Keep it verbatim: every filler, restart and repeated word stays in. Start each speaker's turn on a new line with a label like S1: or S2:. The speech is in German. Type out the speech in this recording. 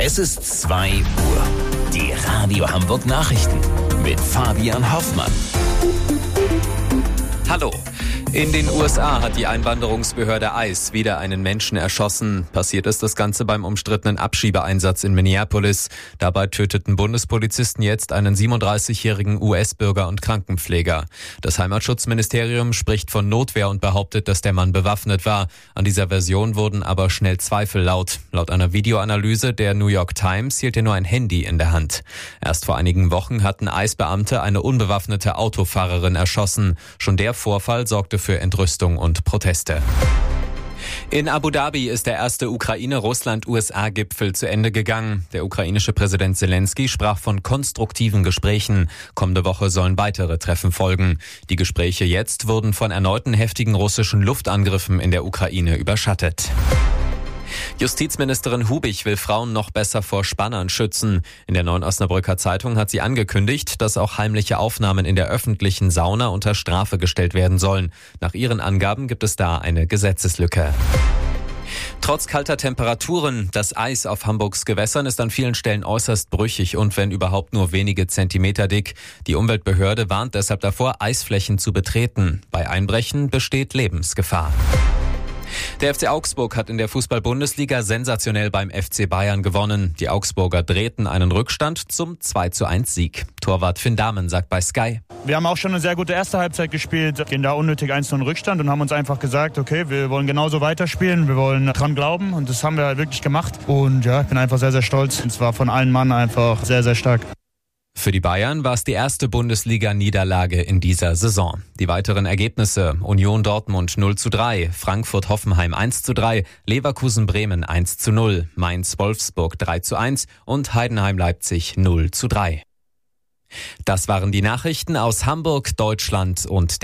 S1: Es ist zwei Uhr. Die Radio Hamburg Nachrichten mit Fabian Hoffmann.
S2: Hallo. In den U S A hat die Einwanderungsbehörde ICE wieder einen Menschen erschossen. Passiert ist das Ganze beim umstrittenen Abschiebeeinsatz in Minneapolis. Dabei töteten Bundespolizisten jetzt einen siebenunddreißigjährigen U S-Bürger und Krankenpfleger. Das Heimatschutzministerium spricht von Notwehr und behauptet, dass der Mann bewaffnet war. An dieser Version wurden aber schnell Zweifel laut. Laut einer Videoanalyse der New York Times hielt er nur ein Handy in der Hand. Erst vor einigen Wochen hatten ICE-Beamte eine unbewaffnete Autofahrerin erschossen. Schon der Vorfall sorgte für Entrüstung und Proteste. In Abu Dhabi ist der erste Ukraine-Russland-U S A-Gipfel zu Ende gegangen. Der ukrainische Präsident Zelensky sprach von konstruktiven Gesprächen. Kommende Woche sollen weitere Treffen folgen. Die Gespräche jetzt wurden von erneuten heftigen russischen Luftangriffen in der Ukraine überschattet. Justizministerin Hubich will Frauen noch besser vor Spannern schützen. In der Neuen Osnabrücker Zeitung hat sie angekündigt, dass auch heimliche Aufnahmen in der öffentlichen Sauna unter Strafe gestellt werden sollen. Nach ihren Angaben gibt es da eine Gesetzeslücke. Trotz kalter Temperaturen, das Eis auf Hamburgs Gewässern ist an vielen Stellen äußerst brüchig und wenn überhaupt nur wenige Zentimeter dick. Die Umweltbehörde warnt deshalb davor, Eisflächen zu betreten. Bei Einbrechen besteht Lebensgefahr. Der F C Augsburg hat in der Fußball-Bundesliga sensationell beim F C Bayern gewonnen. Die Augsburger drehten einen Rückstand zum zwei zu eins Sieg. Torwart Finn Dahmen sagt bei Sky:
S3: Wir haben auch schon eine sehr gute erste Halbzeit gespielt, gehen da unnötig eins zu null Rückstand und haben uns einfach gesagt, okay, wir wollen genauso weiterspielen, wir wollen dran glauben und das haben wir wirklich gemacht. Und ja, ich bin einfach sehr, sehr stolz. Es war von allen Mann einfach sehr, sehr stark.
S2: Für die Bayern war es die erste Bundesliga-Niederlage in dieser Saison. Die weiteren Ergebnisse: Union Dortmund null zu drei, Frankfurt Hoffenheim eins zu drei, Leverkusen Bremen eins zu null, Mainz Wolfsburg drei zu eins und Heidenheim Leipzig null zu drei. Das waren die Nachrichten aus Hamburg, Deutschland und